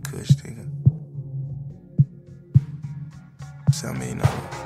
kush, nigga. $7 million.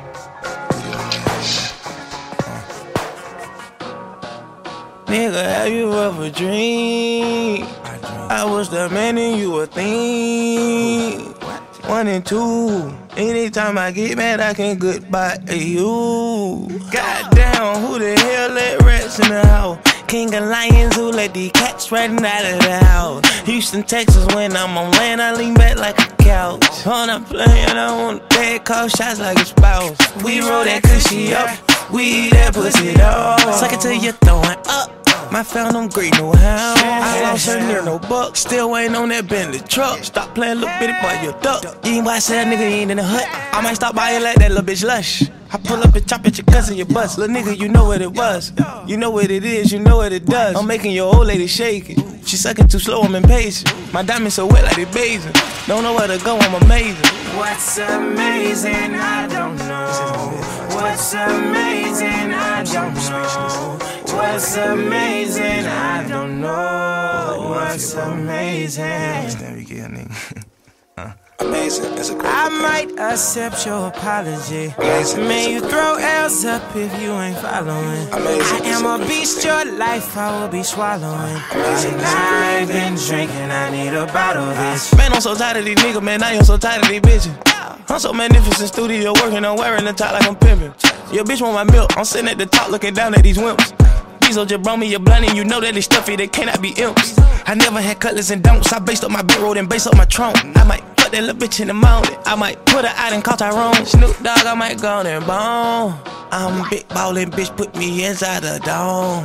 Nigga, have you ever dreamed I was the man and you a thing? 1 and 2. Anytime I get mad, I can goodbye to you. Goddamn, who the hell let rats in the house? King of lions who let these cats running out of the house. Houston, Texas, when I'm on land, I lean back like a couch. On a plane, I want that call shots like a spouse. We roll that cushy up, we eat that pussy dog. Suck it till you're throwing up. My found them great know how. I lost her near no buck. Still waiting on that Bentley truck. Stop playing, look bitty boy, you duck. You ain't watch that nigga, you ain't in the hut. I might stop by and let that little bitch lush. I pull up and chop at your cousin, your bust. Little nigga, you know what it was. You know what it is, you know what it does. I'm making your old lady shake it. She sucking too slow, I'm impatient. My diamonds so wet like they bathing. Don't know where to go, I'm amazing. What's amazing, I don't know. What's amazing, I don't know. What's amazing, I don't know. What's amazing? Amazing, that's a great I might accept your apology. Man, you throw L's up if you ain't following. I am a beast, your life I will be swallowing. I ain't been drinking, I need a bottle of this. Man, I'm so tired of these niggas, man, I am so tired of these bitches. I'm so magnificent, studio working, I'm wearing the top like I'm pimping. Your bitch want my milk, I'm sitting at the top looking down at these wimps. Diesel just brought me a blunt and you know that it's stuffy, they cannot be imps. I never had cutlass and don'ts, I based up my big road and based up my trunk. I might put that little bitch in the mountain, I might put her out and call Tyrone. Snoop Dogg, I might go on and bone. I'm big ballin', bitch, put me inside the dome.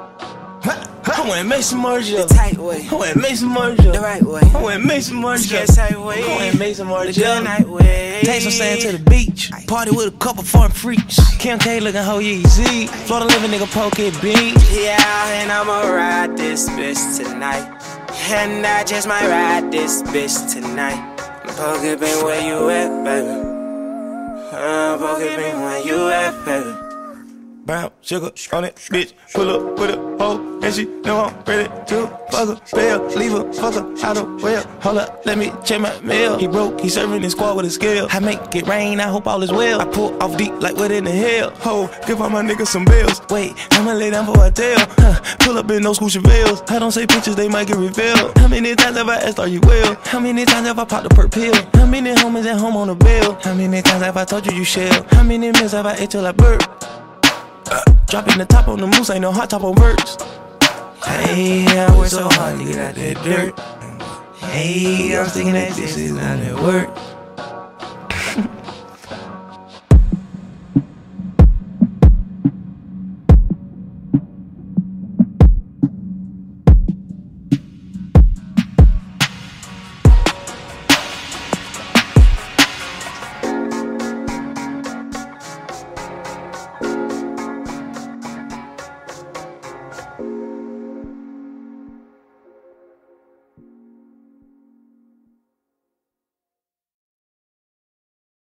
I wanna make some more The tight way, I wanna make some more the right way, I wanna make some more the tight way, I wanna make some more the good night way. Take some sand to the beach, party with a couple foreign freaks. Kim K looking hoe easy, Florida living nigga poke it beat. Yeah, and I'ma ride this bitch tonight. And I just might ride this bitch tonight. Poke Bean, where you at, baby? Poke Bean, where you at, baby? Brown sugar on it, bitch. Pull up with a hoe, and she know I'm ready to fuck her. Fail, leave her, fuck her out of well. Hold up, let me check my mail. He broke, he serving his squad with a scale. I make it rain, I hope all is well. I pull off deep like what in the hell. Ho, give all my niggas some bills. Wait, I'ma lay down for a tail. Pull up in no school Chevelles. I don't say pictures, they might get revealed. How many times have I asked, are you well? How many times have I popped a per pill? How many homies at home on the bill? How many times have I told you you shell? How many meals have I ate till I burp? Dropping the top on the moose, ain't no hot top on verse. Hey, I work so hard to get out that dirt. Hey, I'm thinking that this is not at work.